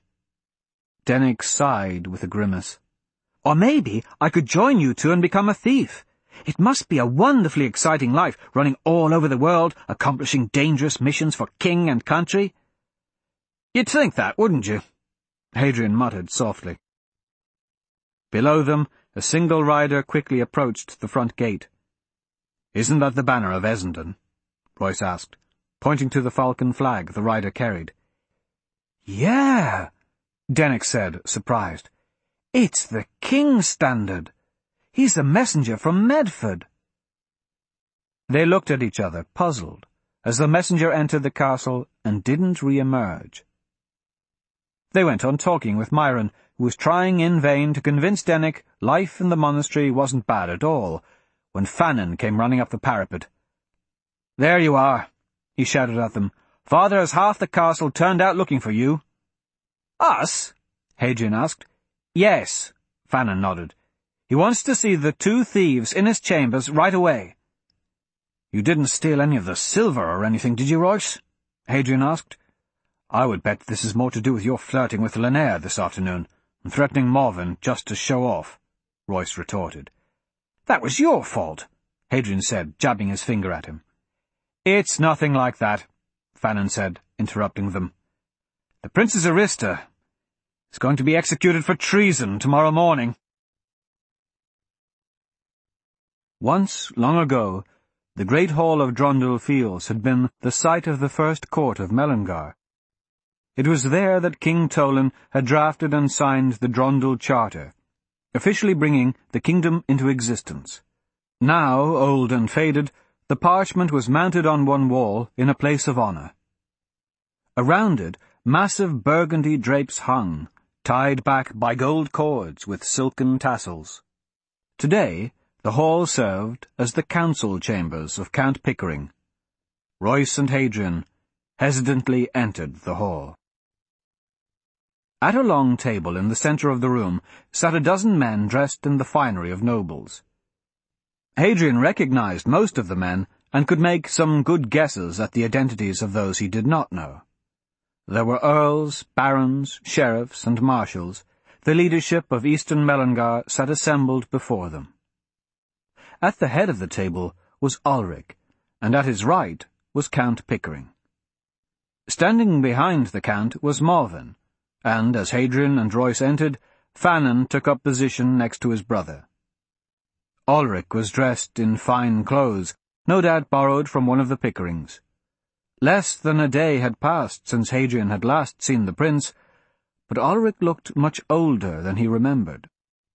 Dennek sighed with a grimace. "Or maybe I could join you two and become a thief. It must be a wonderfully exciting life, running all over the world, accomplishing dangerous missions for king and country." "You'd think that, wouldn't you?" Hadrian muttered softly. Below them, a single rider quickly approached the front gate. "Isn't that the banner of Essendon?" Royce asked, pointing to the falcon flag the rider carried. "Yeah," Dennick said, surprised. "It's the King's standard. He's the messenger from Medford." They looked at each other, puzzled, as the messenger entered the castle and didn't re-emerge. They went on talking with Myron, who was trying in vain to convince Dennick life in the monastery wasn't bad at all, when Fannin came running up the parapet. "There you are," he shouted at them. "Father has half the castle turned out looking for you." "Us?" Hadrian asked. "Yes," Fannin nodded. "He wants to see the 2 thieves in his chambers right away." "You didn't steal any of the silver or anything, did you, Royce?" Hadrian asked. "I would bet this is more to do with your flirting with Linnaea this afternoon, and threatening Morven just to show off," Royce retorted. "That was your fault," Hadrian said, jabbing his finger at him. "It's nothing like that," Fannin said, interrupting them. "The Princess Arista is going to be executed for treason tomorrow morning." Once, long ago, the great hall of Drondel Fields had been the site of the first court of Mellengar. It was there that King Tolan had drafted and signed the Drondel Charter, officially bringing the kingdom into existence. Now, old and faded, the parchment was mounted on one wall in a place of honour. Around it, massive burgundy drapes hung, tied back by gold cords with silken tassels. Today, the hall served as the council chambers of Count Pickering. Royce and Hadrian hesitantly entered the hall. At a long table in the centre of the room sat a dozen men dressed in the finery of nobles. Hadrian recognized most of the men and could make some good guesses at the identities of those he did not know. There were earls, barons, sheriffs, and marshals. The leadership of Eastern Mellengar sat assembled before them. At the head of the table was Ulric, and at his right was Count Pickering. Standing behind the Count was Morven, and as Hadrian and Royce entered, Fannin took up position next to his brother. Ulric was dressed in fine clothes, no doubt borrowed from one of the Pickerings. Less than a day had passed since Hadrian had last seen the prince, but Ulric looked much older than he remembered.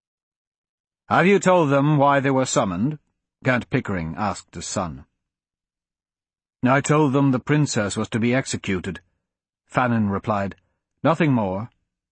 "Have you told them why they were summoned?" Count Pickering asked his son. "I told them the princess was to be executed," Fannin replied. "Nothing more."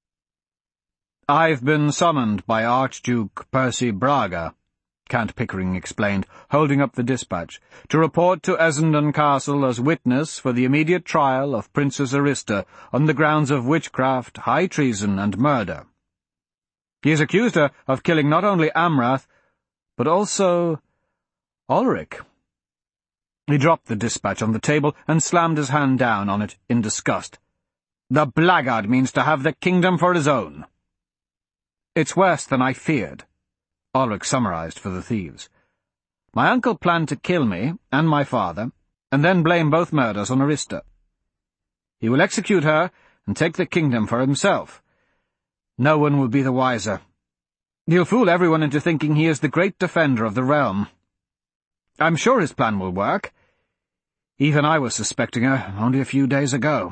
"I've been summoned by Archduke Percy Braga," Count Pickering explained, holding up the dispatch, "to report to Essendon Castle as witness for the immediate trial of Princess Arista on the grounds of witchcraft, high treason, and murder. He has accused her of killing not only Amrath, but also Ulric." He dropped the dispatch on the table and slammed his hand down on it in disgust. "The blackguard means to have the kingdom for his own." "It's worse than I feared," Ulric summarized for the thieves. "My uncle planned to kill me and my father, and then blame both murders on Arista. He will execute her and take the kingdom for himself. No one will be the wiser. He'll fool everyone into thinking he is the great defender of the realm. I'm sure his plan will work. Even I was suspecting her only a few days ago."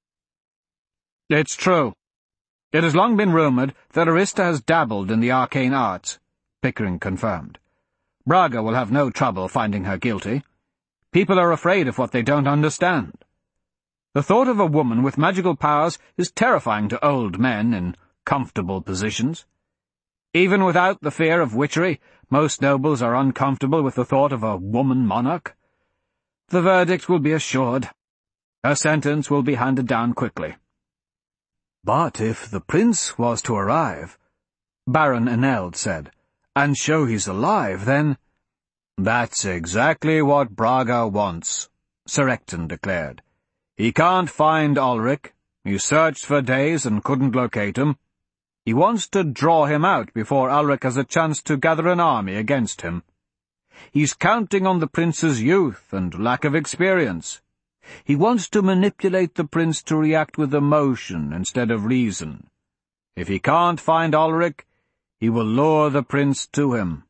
"It's true. It has long been rumoured that Arista has dabbled in the arcane arts," Pickering confirmed. "Braga will have no trouble finding her guilty. People are afraid of what they don't understand. The thought of a woman with magical powers is terrifying to old men in comfortable positions. Even without the fear of witchery, most nobles are uncomfortable with the thought of a woman monarch. The verdict will be assured. Her sentence will be handed down quickly." "But if the prince was to arrive," Baron Eneld said, "and show he's alive, then—" "That's exactly what Braga wants," Sir Ecton declared. "He can't find Ulric. He searched for days and couldn't locate him. He wants to draw him out before Ulric has a chance to gather an army against him. He's counting on the prince's youth and lack of experience. He wants to manipulate the prince to react with emotion instead of reason. If he can't find Ulric, he will lure the prince to him.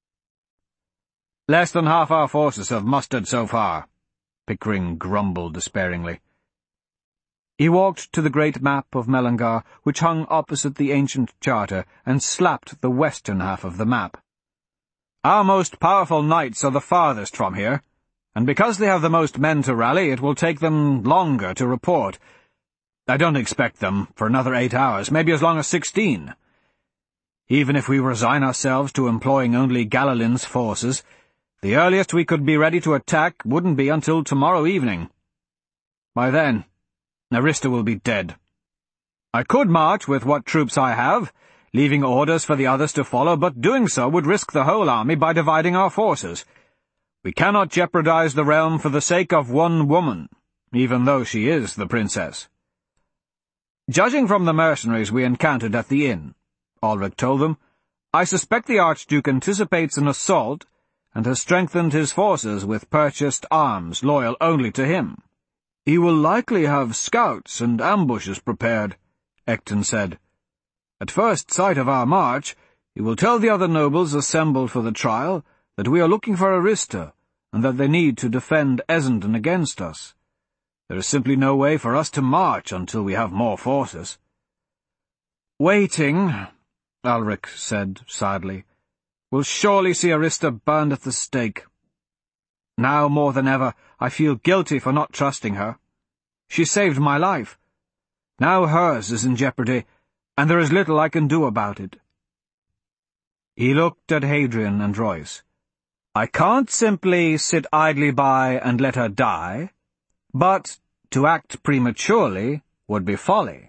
Less than half our forces have mustered so far, Pickering grumbled despairingly. He walked to the great map of Mellingar, which hung opposite the ancient charter, and slapped the western half of the map. Our most powerful knights are the farthest from here, and because they have the most men to rally, it will take them longer to report. I don't expect them for another 8 hours, maybe as long as 16. Even if we resign ourselves to employing only Galilin's forces, the earliest we could be ready to attack wouldn't be until tomorrow evening. By then, Arista will be dead. I could march with what troops I have, leaving orders for the others to follow, but doing so would risk the whole army by dividing our forces. We cannot jeopardize the realm for the sake of one woman, even though she is the princess. Judging from the mercenaries we encountered at the inn, Ulrich told them, I suspect the Archduke anticipates an assault and has strengthened his forces with purchased arms loyal only to him. He will likely have scouts and ambushes prepared, Ecton said. At first sight of our march, he will tell the other nobles assembled for the trial that we are looking for Arista, and that they need to defend Essendon against us. There is simply no way for us to march until we have more forces. Waiting, Ulrich said sadly, will surely see Arista burned at the stake. Now more than ever, I feel guilty for not trusting her. She saved my life. Now hers is in jeopardy, and there is little I can do about it. He looked at Hadrian and Royce. I can't simply sit idly by and let her die, but to act prematurely would be folly.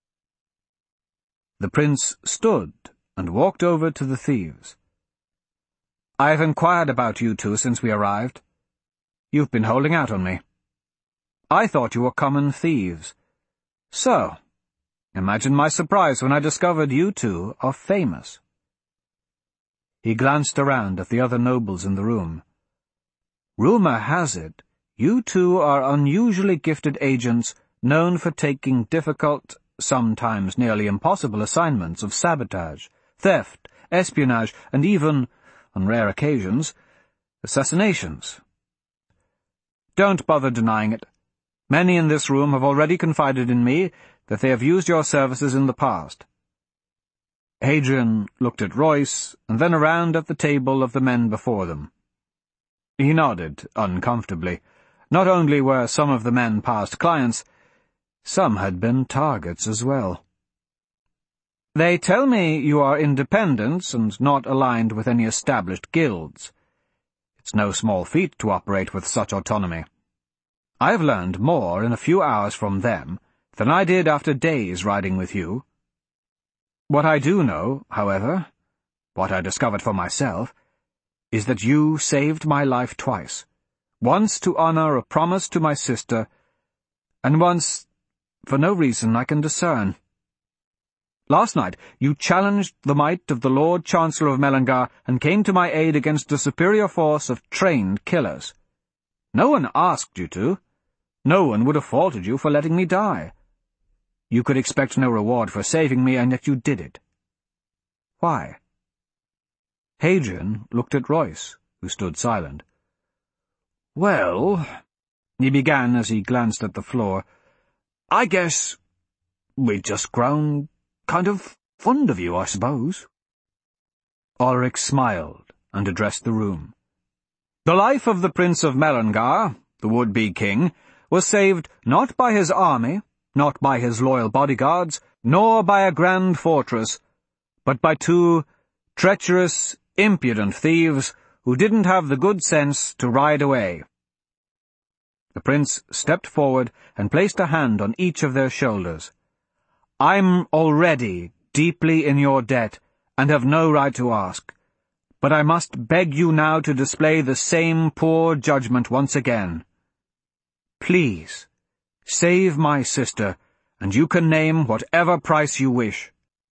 The prince stood and walked over to the thieves. I have inquired about you two since we arrived. You've been holding out on me. I thought you were common thieves. So, imagine my surprise when I discovered you two are famous. He glanced around at the other nobles in the room. Rumor has it, you two are unusually gifted agents known for taking difficult, sometimes nearly impossible assignments of sabotage, theft, espionage, and even, on rare occasions, assassinations. Don't bother denying it. Many in this room have already confided in me that they have used your services in the past. Hadrian looked at Royce, and then around at the table of the men before them. He nodded uncomfortably. Not only were some of the men past clients, some had been targets as well. They tell me you are independents and not aligned with any established guilds. It's no small feat to operate with such autonomy. I have learned more in a few hours from them than I did after days riding with you. What I do know, however, what I discovered for myself, is that you saved my life twice. Once to honor a promise to my sister, and once for no reason I can discern. Last night you challenged the might of the Lord Chancellor of Mellingar and came to my aid against a superior force of trained killers. No one asked you to. No one would have faulted you for letting me die. You could expect no reward for saving me, and yet you did it. Why? Hadrian looked at Royce, who stood silent. Well, he began as he glanced at the floor, I guess we'd just grown kind of fond of you, I suppose. Ulrich smiled and addressed the room. The life of the Prince of Mellingar, the would-be king, was saved not by his army, not by his loyal bodyguards, nor by a grand fortress, but by two treacherous, impudent thieves who didn't have the good sense to ride away. The prince stepped forward and placed a hand on each of their shoulders. I'm already deeply in your debt, and have no right to ask, but I must beg you now to display the same poor judgment once again. Please, save my sister, and you can name whatever price you wish.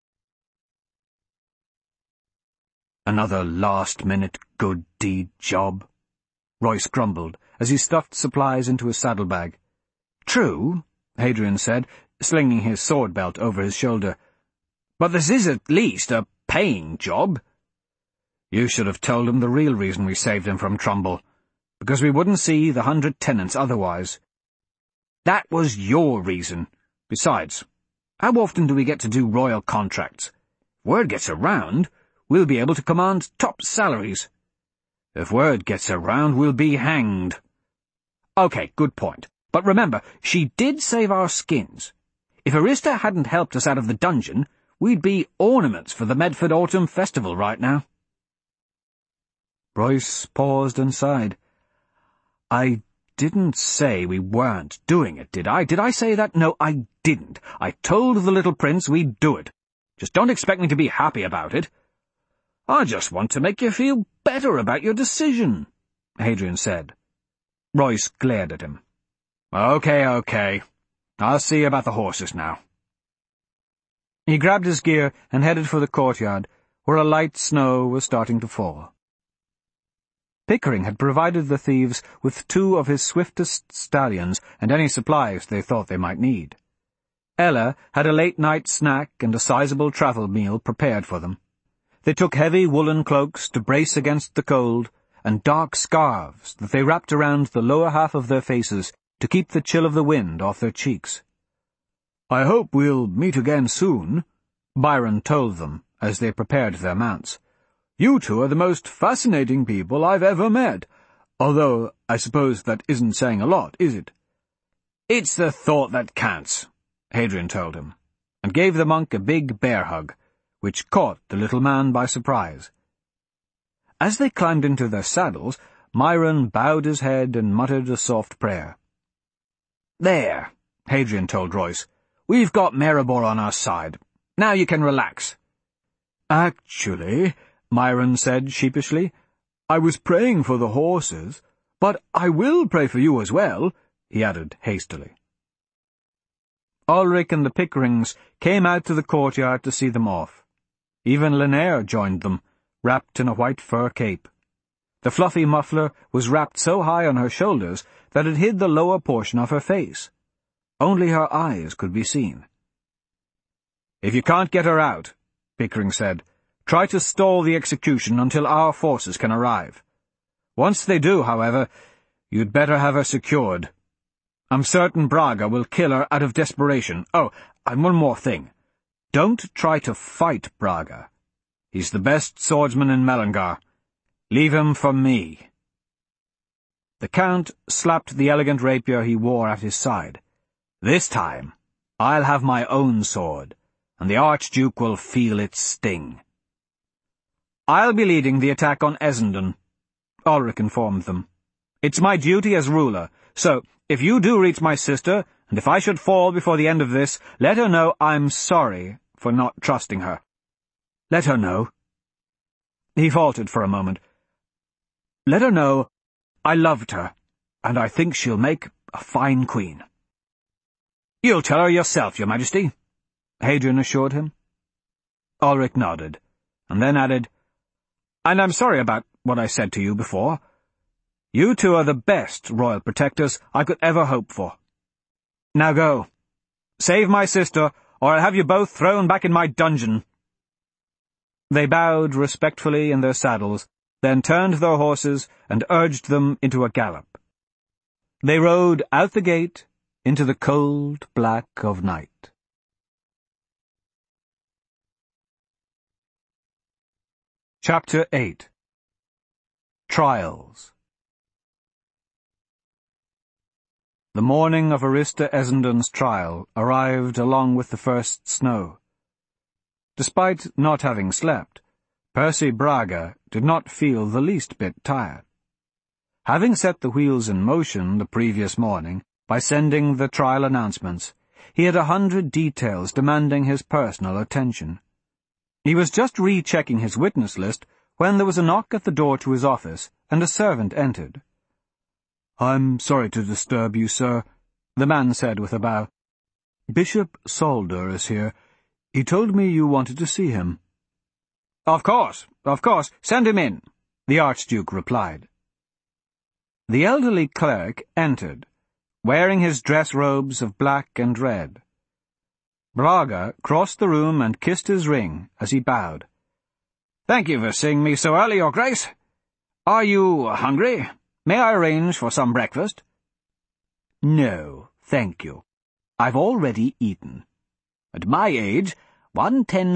Another last-minute good deed job, Royce grumbled, as he stuffed supplies into his saddlebag. True, Hadrian said, slinging his sword belt over his shoulder, but this is at least a paying job. You should have told him the real reason we saved him from Trumbull, because we wouldn't see the 100 tenants otherwise. That was your reason. Besides, how often do we get to do royal contracts? If word gets around, we'll be able to command top salaries. If word gets around, we'll be hanged. Okay, good point. But remember, she did save our skins. If Arista hadn't helped us out of the dungeon, we'd be ornaments for the Medford Autumn Festival right now. Royce paused and sighed. I didn't say we weren't doing it, did I? Did I say that? No, I didn't. I told the little prince we'd do it. Just don't expect me to be happy about it. I just want to make you feel better about your decision, Hadrian said. Royce glared at him. Okay. I'll see about the horses now. He grabbed his gear and headed for the courtyard, where a light snow was starting to fall. Pickering had provided the thieves with 2 of his swiftest stallions and any supplies they thought they might need. Ella had a late-night snack and a sizable travel meal prepared for them. They took heavy woolen cloaks to brace against the cold, and dark scarves that they wrapped around the lower half of their faces to keep the chill of the wind off their cheeks. I hope we'll meet again soon, Byron told them as they prepared their mounts. You 2 are the most fascinating people I've ever met, although I suppose that isn't saying a lot, is it? It's the thought that counts, Hadrian told him, and gave the monk a big bear hug, which caught the little man by surprise. As they climbed into their saddles, Myron bowed his head and muttered a soft prayer. There, Hadrian told Royce. We've got Maribor on our side. Now you can relax. Actually, Myron said sheepishly, I was praying for the horses, but I will pray for you as well, he added hastily. Ulrich and the Pickerings came out to the courtyard to see them off. Even Linnaea joined them, wrapped in a white fur cape. The fluffy muffler was wrapped so high on her shoulders that it hid the lower portion of her face. Only her eyes could be seen. If you can't get her out, Pickering said, try to stall the execution until our forces can arrive. Once they do, however, you'd better have her secured. I'm certain Braga will kill her out of desperation. Oh, and one more thing. Don't try to fight Braga. He's the best swordsman in Melangar. Leave him for me. The Count slapped the elegant rapier he wore at his side. This time, I'll have my own sword, and the Archduke will feel its sting. I'll be leading the attack on Essendon, Ulrich informed them. It's my duty as ruler, so if you do reach my sister, and if I should fall before the end of this, let her know I'm sorry for not trusting her. Let her know. He faltered for a moment. Let her know I loved her, and I think she'll make a fine queen. You'll tell her yourself, Your Majesty, Hadrian assured him. Ulrich nodded, and then added, And I'm sorry about what I said to you before. You 2 are the best royal protectors I could ever hope for. Now go. Save my sister, or I'll have you both thrown back in my dungeon. They bowed respectfully in their saddles, then turned their horses and urged them into a gallop. They rode out the gate into the cold black of night. Chapter 8 Trials. The morning of Arista Essendon's trial arrived along with the first snow. Despite not having slept, Percy Braga did not feel the least bit tired. Having set the wheels in motion the previous morning by sending the trial announcements, he had 100 details demanding his personal attention. He was just rechecking his witness list when there was a knock at the door to his office, and a servant entered. "I'm sorry to disturb you, sir," the man said with a bow. "Bishop Solder is here. He told me you wanted to see him." Of course. Send him in," the Archduke replied. The elderly cleric entered, wearing his dress robes of black and red. Braga crossed the room and kissed his ring as he bowed. Thank you for seeing me so early, Your Grace. Are you hungry? May I arrange for some breakfast? No, thank you. I've already eaten. At my age, one tends